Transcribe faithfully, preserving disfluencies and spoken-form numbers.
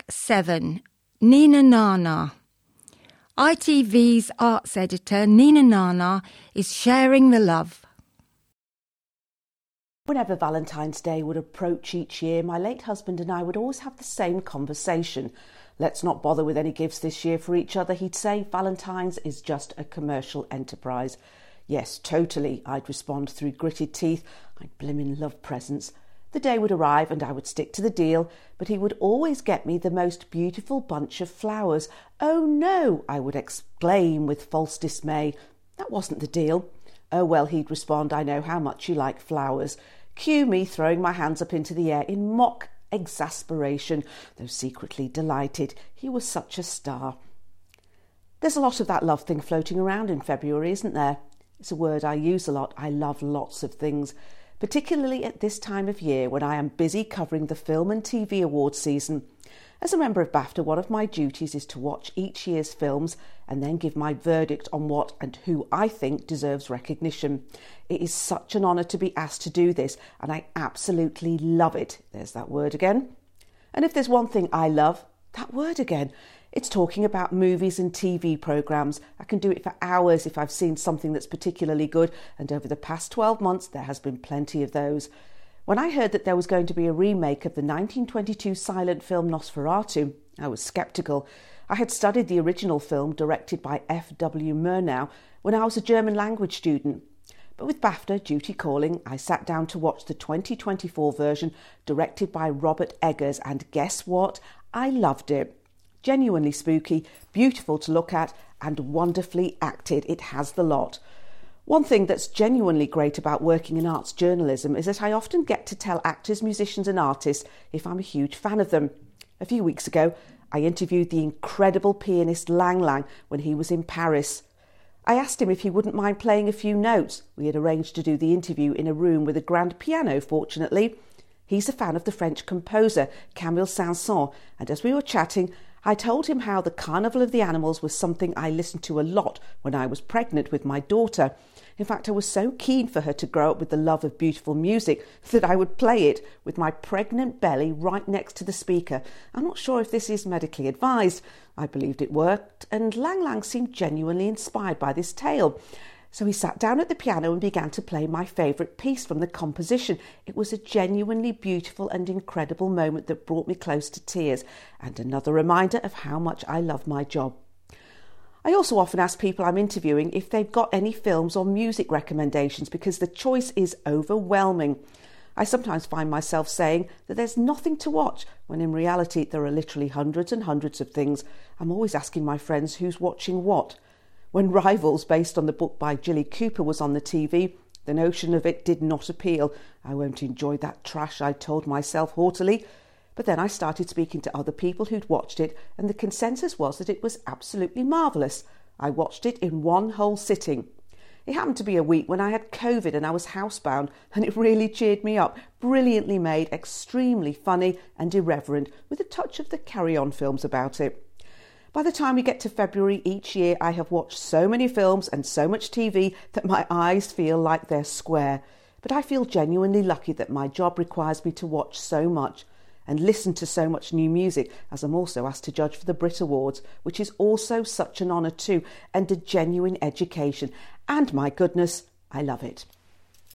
seven, Nina Nana. I T V's arts editor, Nina Nana, is sharing the love. Whenever Valentine's Day would approach each year, my late husband and I would always have the same conversation. Let's not bother with any gifts this year for each other, he'd say. Valentine's is just a commercial enterprise. Yes, totally, I'd respond through gritted teeth. I blimmin' love presents. The day would arrive and I would stick to the deal, but he would always get me the most beautiful bunch of flowers. Oh no, I would exclaim with false dismay. That wasn't the deal. Oh well, he'd respond, I know how much you like flowers. Cue me throwing my hands up into the air in mock exasperation, though secretly delighted. He was such a star. There's a lot of that love thing floating around in February, isn't there? It's a word I use a lot. I love lots of things, particularly at this time of year when I am busy covering the film and T V awards season. As a member of BAFTA, one of my duties is to watch each year's films and then give my verdict on what and who I think deserves recognition. It is such an honour to be asked to do this, and I absolutely love it. There's that word again. And if there's one thing I love, that word again, it's talking about movies and T V programmes. I can do it for hours if I've seen something that's particularly good, and over the past twelve months there has been plenty of those. When I heard that there was going to be a remake of the nineteen twenty-two silent film Nosferatu, I was sceptical. I had studied the original film directed by F W Murnau when I was a German language student. But with BAFTA duty calling, I sat down to watch the twenty twenty-four version directed by Robert Eggers, and guess what? I loved it. Genuinely spooky, beautiful to look at, and wonderfully acted. It has the lot. One thing that's genuinely great about working in arts journalism is that I often get to tell actors, musicians and artists if I'm a huge fan of them. A few weeks ago, I interviewed the incredible pianist Lang Lang when he was in Paris. I asked him if he wouldn't mind playing a few notes. We had arranged to do the interview in a room with a grand piano, fortunately. He's a fan of the French composer Camille Saint-Saëns, and as we were chatting, I told him how the Carnival of the Animals was something I listened to a lot when I was pregnant with my daughter. In fact, I was so keen for her to grow up with the love of beautiful music that I would play it with my pregnant belly right next to the speaker. I'm not sure if this is medically advised. I believed it worked, and Lang Lang seemed genuinely inspired by this tale. So he sat down at the piano and began to play my favourite piece from the composition. It was a genuinely beautiful and incredible moment that brought me close to tears, and another reminder of how much I love my job. I also often ask people I'm interviewing if they've got any films or music recommendations, because the choice is overwhelming. I sometimes find myself saying that there's nothing to watch, when in reality there are literally hundreds and hundreds of things. I'm always asking my friends who's watching what. When Rivals, based on the book by Jilly Cooper, was on the T V, the notion of it did not appeal. I won't enjoy that trash, I told myself haughtily. But then I started speaking to other people who'd watched it, and the consensus was that it was absolutely marvellous. I watched it in one whole sitting. It happened to be a week when I had COVID and I was housebound, and it really cheered me up. Brilliantly made, extremely funny and irreverent, with a touch of the Carry On films about it. By the time we get to February each year, I have watched so many films and so much T V that my eyes feel like they're square. But I feel genuinely lucky that my job requires me to watch so much and listen to so much new music, as I'm also asked to judge for the Brit Awards, which is also such an honour too, and a genuine education. And my goodness, I love it.